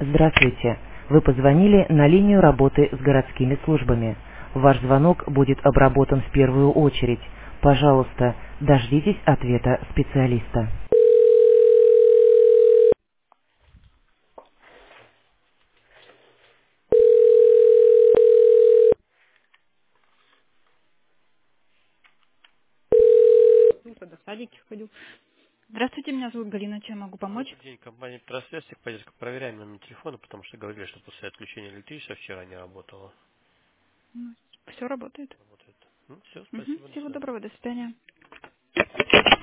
Здравствуйте. Вы позвонили на линию работы с городскими службами. Ваш звонок будет обработан в первую очередь. Пожалуйста, дождитесь ответа специалиста. Ну, тогда в садике ходю. Здравствуйте, меня зовут Галина. Чем могу помочь? Добрый день, компания Трансвестик. Поддержка. Проверяем номер телефона, потому что говорили, что после отключения электричества вчера не работало. Все работает. Работает. Ну, все, Мгм. спасибо, до Всего свидания. доброго, до свидания.